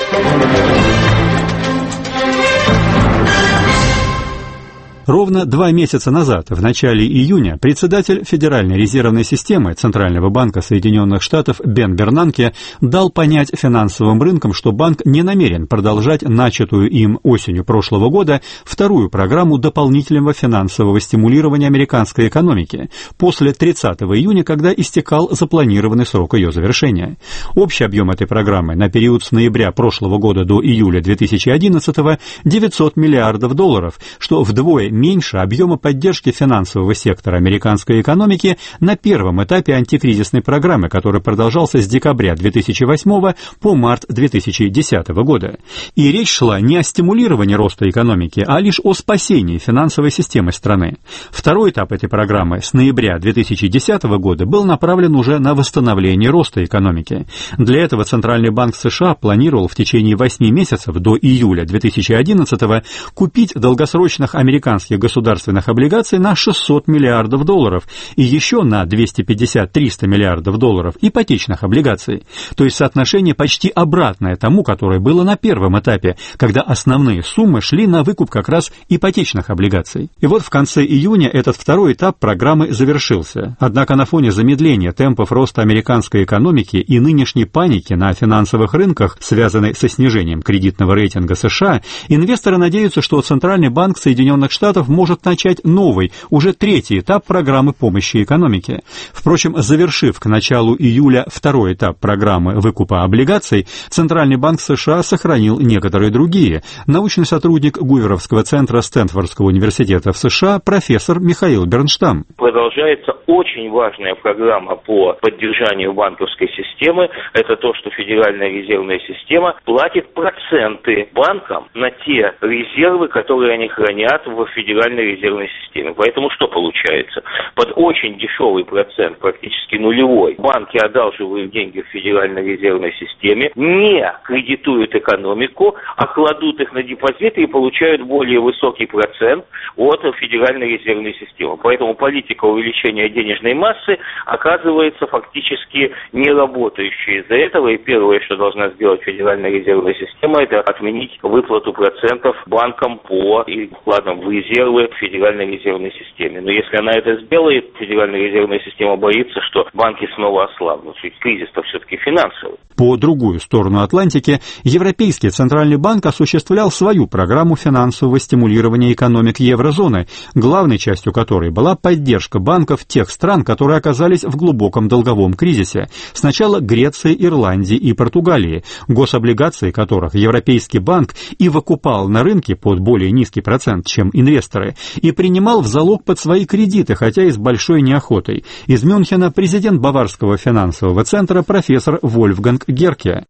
Ровно два месяца назад, в начале июня, председатель Федеральной резервной системы Центрального банка Соединенных Штатов Бен Бернанке дал понять финансовым рынкам, что банк не намерен продолжать начатую им осенью прошлого года вторую программу дополнительного финансового стимулирования американской экономики после тридцатого июня, когда истекал запланированный срок ее завершения. Общий объем этой программы на период с ноября прошлого года до июля две тысячи одиннадцатого – девятьсот миллиардов долларов, что вдвое меньше объема поддержки финансового сектора американской экономики на первом этапе антикризисной программы, который продолжался с декабря две тысячи восьмого по март две тысячи десятого года. И речь шла не о стимулировании роста экономики, а лишь о спасении финансовой системы страны. Второй этап этой программы с ноября две тысячи десятого года был направлен уже на восстановление роста экономики. Для этого Центральный банк США планировал в течение восьми месяцев до июля две тысячи одиннадцатого купить долгосрочных американских государственных облигаций на шестьсот миллиардов долларов и еще на двести пятьдесят - триста миллиардов долларов ипотечных облигаций. То есть соотношение почти обратное тому, которое было на первом этапе, когда основные суммы шли на выкуп как раз ипотечных облигаций. И вот в конце июня этот второй этап программы завершился. Однако на фоне замедления темпов роста американской экономики и нынешней паники на финансовых рынках, связанной со снижением кредитного рейтинга США, инвесторы надеются, что Центральный банк Соединенных Штатов может начать новый, уже третий этап программы помощи экономике. Впрочем, завершив к началу июля второй этап программы выкупа облигаций, Центральный банк США сохранил некоторые другие. Научный сотрудник Гуверовского центра Стэнфордского университета в США профессор Михаил Бернштам. Продолжается очень важная программа по поддержанию банковской системы. Это то, что Федеральная резервная система платит проценты банкам на те резервы, которые они хранят в Федеральной резервной системе. Поэтому что получается? Под очень дешевый процент, практически нулевой, банки одалживают деньги в Федеральной резервной системе, не кредитуют экономику, а кладут их на депозиты и получают более высокий процент от Федеральной резервной системы. Поэтому политика увеличения денежной массы оказывается фактически не работающей из-за этого. И первое, что должна сделать Федеральная резервная система, это отменить выплату процентов банкам по вкладам в резервы в Федеральной резервной системе. Но если она это сделает, Федеральная резервная система боится, что банки снова ослабнут. Ведь кризис-то все-таки финансовый. По другую сторону Атлантики Европейский Центральный банк осуществлял свою программу финансового стимулирования экономик еврозоны, главной частью которой была поддержка банков тех стран, которые оказались в глубоком долговом кризисе. Сначала Греции, Ирландии и Португалии, гособлигации которых Европейский банк и выкупал на рынке под более низкий процент, чем инвесторы, и принимал в залог под свои кредиты, хотя и с большой неохотой. Из Мюнхена президент Баварского финансового центра профессор Вольфганг Герке.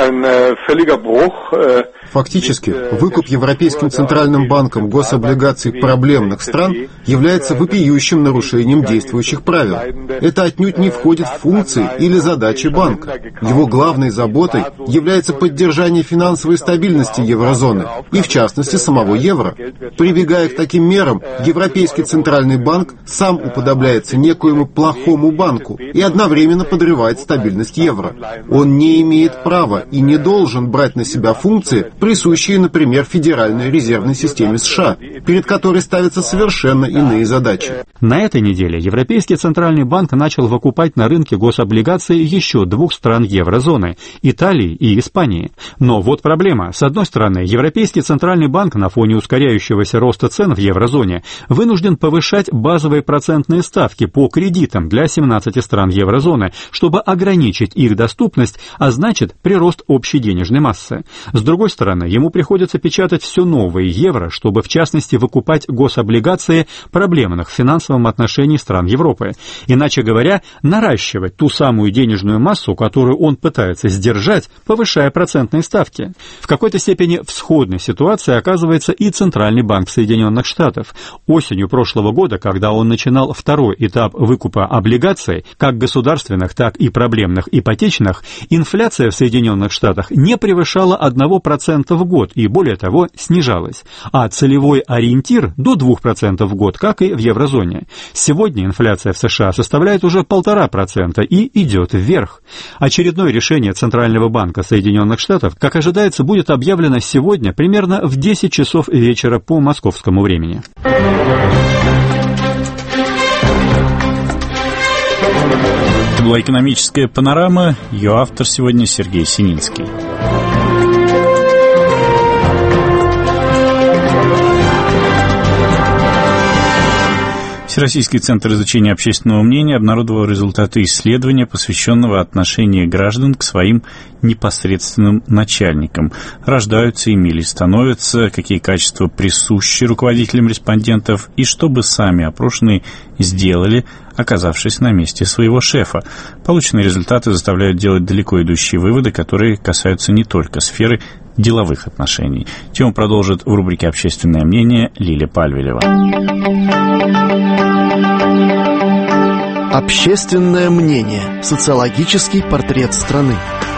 Фактически, выкуп Европейским Центральным банком гособлигаций проблемных стран является вопиющим нарушением действующих правил. Это отнюдь не входит в функции или задачи банка. Его главной заботой является поддержание финансовой стабильности еврозоны и, в частности, самого евро. Прибегая к таким мерам, Европейский Центральный банк сам уподобляется некоему плохому банку и одновременно подрывает стабильность евро. Он не имеет права и не должен брать на себя функции, присущие, например, Федеральной резервной системе США, перед которой ставятся совершенно иные задачи. На этой неделе Европейский Европейский Центральный банк начал выкупать на рынке гособлигации еще двух стран еврозоны – Италии и Испании. Но вот проблема. С одной стороны, Европейский Центральный банк на фоне ускоряющегося роста цен в еврозоне вынужден повышать базовые процентные ставки по кредитам для семнадцати стран еврозоны, чтобы ограничить их доступность, а значит прирост общей денежной массы. С другой стороны, ему приходится печатать все новые евро, чтобы в частности выкупать гособлигации проблемных в финансовом отношении стран Европы. Иначе говоря, наращивать ту самую денежную массу, которую он пытается сдержать, повышая процентные ставки. В какой-то степени в сходной ситуации оказывается и Центральный банк Соединенных Штатов. Осенью прошлого года, когда он начинал второй этап выкупа облигаций, как государственных, так и проблемных ипотечных, инфляция в Соединенных Штатах не превышала одного процента в год и, более того, снижалась, а целевой ориентир до двух процентов в год, как и в еврозоне. Сегодня инфляция в США составляет уже полтора процента и идет вверх. Очередное решение Центрального банка Соединенных Штатов, как ожидается, будет объявлено сегодня примерно в десять часов вечера по московскому времени. Это была экономическая панорама. Ее автор сегодня Сергей Сининский. Всероссийский центр изучения общественного мнения обнародовал результаты исследования, посвященного отношению граждан к своим непосредственным начальникам. Рождаются ими или становятся, какие качества присущи руководителям респондентов и что бы сами опрошенные сделали, оказавшись на месте своего шефа. Полученные результаты заставляют делать далеко идущие выводы, которые касаются не только сферы деловых отношений. Тему продолжит в рубрике «Общественное мнение» Лиля Пальвелева. Общественное мнение. Социологический портрет страны.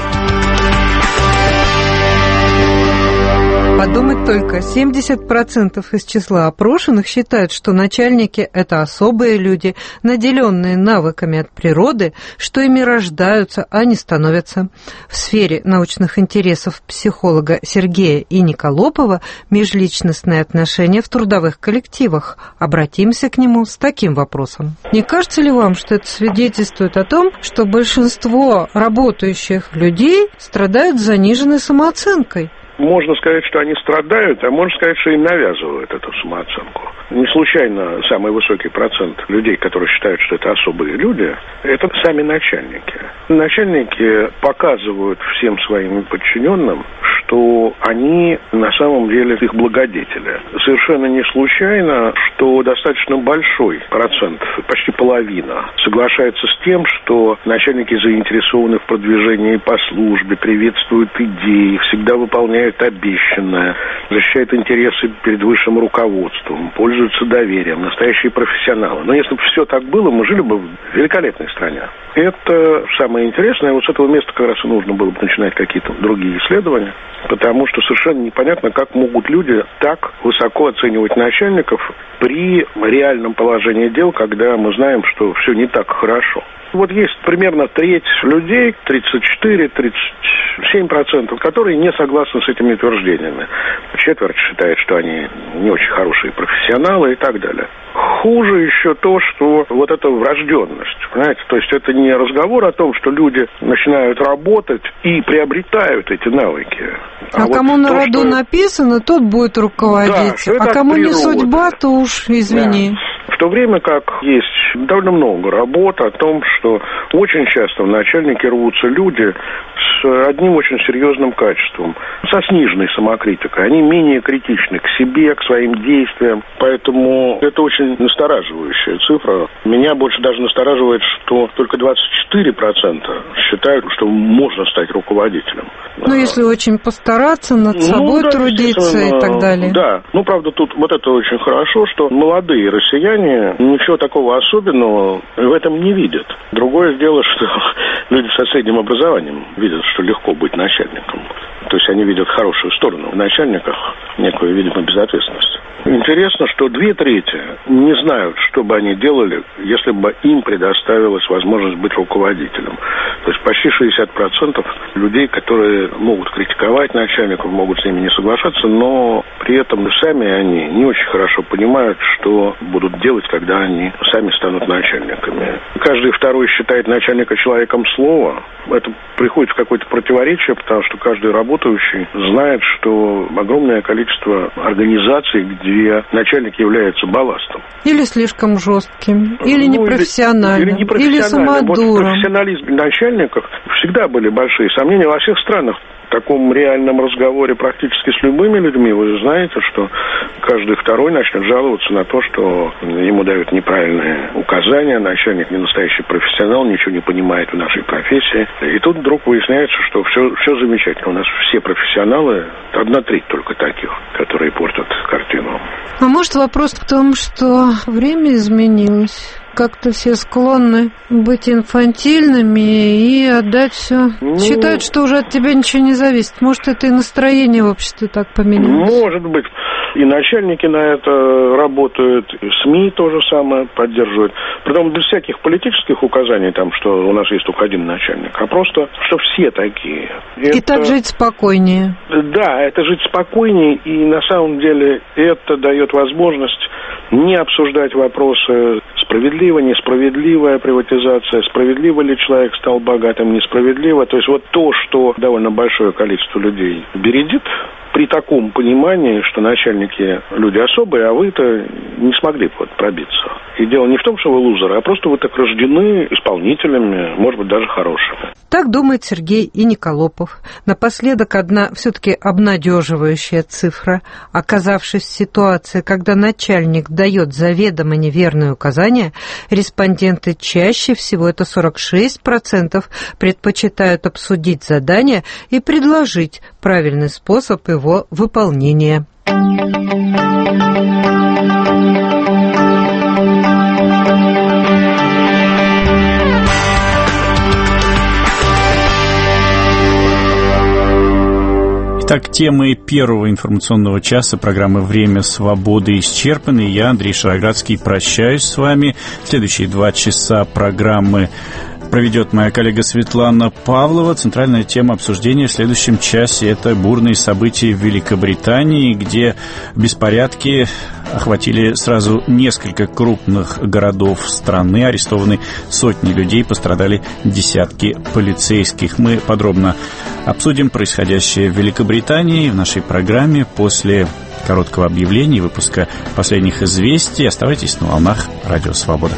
Подумать только, семьдесят процентов из числа опрошенных считают, что начальники – это особые люди, наделенные навыками от природы, что ими рождаются, а не становятся. В сфере научных интересов психолога Сергея Иниколопова межличностные отношения в трудовых коллективах. Обратимся к нему с таким вопросом. Не кажется ли вам, что это свидетельствует о том, что большинство работающих людей страдают заниженной самооценкой? Можно сказать, что они страдают, а можно сказать, что им навязывают эту самооценку. Не случайно самый высокий процент людей, которые считают, что это особые люди, это сами начальники. Начальники показывают всем своим подчиненным, что они на самом деле их благодетели. Совершенно не случайно, что достаточно большой процент, почти половина, соглашается с тем, что начальники заинтересованы в продвижении по службе, приветствуют идеи, всегда выполняют обещанное, защищают интересы перед высшим руководством, пользуются доверием, настоящие профессионалы. Но если бы все так было, мы жили бы в великолепной стране. Это самое интересное. Вот с этого места как раз и нужно было бы начинать какие-то другие исследования, потому что совершенно непонятно, как могут люди так высоко оценивать начальников при реальном положении дел, когда мы знаем, что все не так хорошо. Вот есть примерно треть людей, тридцать четыре - тридцать семь процентов, которые не согласны с этими утверждениями. Четверть считает, что они не очень хорошие профессионалы и так далее. Хуже еще то, что вот эта врожденность, понимаете, то есть это не разговор о том, что люди начинают работать и приобретают эти навыки. А, а вот кому на роду что... написано, тот будет руководить, да, а кому не судьба, то уж извини. Да. В то время как есть довольно много работ о том, что очень часто в начальники рвутся люди с одним очень серьезным качеством, со сниженной самокритикой. Они менее критичны к себе, к своим действиям, поэтому это очень настораживающая цифра. Меня больше даже настораживает, что только двадцать четыре процента считают, что можно стать руководителем. Ну, если очень постараться, над ну, собой да, трудиться и так далее. Да, ну, правда, тут вот это очень хорошо, что молодые россияне ничего такого особенного в этом не видят. Другое дело, что люди со средним образованием видят, что легко быть начальником. То есть они видят хорошую сторону в начальниках, некую, видимо, безответственность. Интересно, что две трети не знают, что бы они делали, если бы им предоставилась возможность быть руководителем. То есть почти шестьдесят процентов людей, которые могут критиковать начальников, могут с ними не соглашаться, но при этом сами они не очень хорошо понимают, что будут делать, когда они сами станут начальниками. Каждый второй считает начальника человеком слова. Это приходит в какое-то противоречие, потому что каждый работающий знает, что огромное количество организаций, где начальник является балластом. Или слишком жестким, или ну, непрофессиональным, или, или, или самодуром. Вот в профессионализме начальников всегда были большие сомнения во всех странах. В таком реальном разговоре практически с любыми людьми вы знаете, что каждый второй начнет жаловаться на то, что ему дают неправильные указания, начальник не настоящий профессионал, ничего не понимает в нашей профессии. И тут вдруг выясняется, что все, все замечательно. У нас все профессионалы, одна треть только таких, которые портят картину. А может, вопрос в том, что время изменилось? Как-то все склонны быть инфантильными и отдать все. Ну, считают, что уже от тебя ничего не зависит. Может, это и настроение в обществе так поменялось? Может быть. И начальники на это работают, и СМИ то же самое поддерживают. Притом без всяких политических указаний, там, что у нас есть только один начальник, а просто, что все такие. И это... так жить спокойнее. Да, это жить спокойнее, и на самом деле это дает возможность не обсуждать вопросы справедливо, несправедливая приватизация, справедливо ли человек стал богатым, несправедливо. То есть вот то, что довольно большое количество людей бередит, при таком понимании, что начальники люди особые, а вы-то не смогли вот пробиться. И дело не в том, что вы лузеры, а просто вы так рождены исполнителями, может быть, даже хорошими. Так думает Сергей и Николопов. Напоследок одна все-таки обнадеживающая цифра. Оказавшись в ситуации, когда начальник дает заведомо неверные указания, респонденты чаще всего, это сорок шесть процентов, предпочитают обсудить задание и предложить правильный способ его выполнения. Итак, темы первого информационного часа программы «Время свободы» исчерпаны. Я, Андрей Шароградский, прощаюсь с вами. Следующие два часа программы проведет моя коллега Светлана Павлова. Центральная тема обсуждения в следующем часе – это бурные события в Великобритании, где беспорядки охватили сразу несколько крупных городов страны. Арестованы сотни людей, пострадали десятки полицейских. Мы подробно обсудим происходящее в Великобритании в нашей программе после короткого объявления и выпуска последних известий. Оставайтесь на волнах Радио Свобода.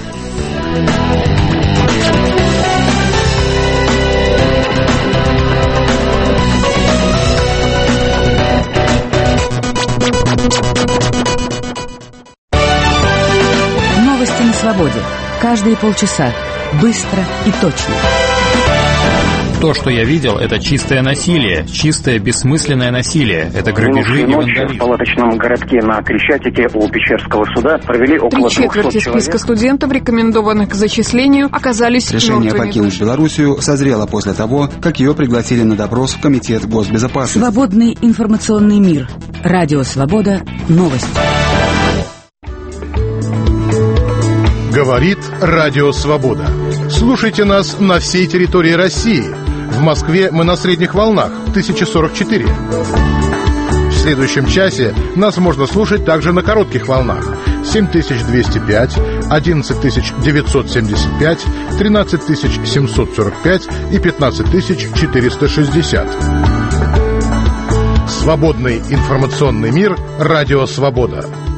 Новости на свободе. Каждые полчаса. Быстро и точно. То, что я видел, это чистое насилие, чистое бессмысленное насилие. Это грабежи и вандализм. В палаточном городке на Крещатике у Печерского суда провели около Три четверти списка студентов, рекомендованных к зачислению, оказались Решение мертвыми. покинуть Белоруссию созрело после того, как ее пригласили на допрос в Комитет госбезопасности. Свободный информационный мир. Радио Свобода. Новости. Говорит Радио Свобода. Слушайте нас на всей территории России. В Москве мы на средних волнах тысяча сорок четыре. В следующем часе нас можно слушать также на коротких волнах семь тысяч двести пять, одиннадцать тысяч девятьсот семьдесят пять, тринадцать тысяч семьсот сорок пять и пятнадцать тысяч четыреста шестьдесят. Свободный информационный мир. Радио Свобода.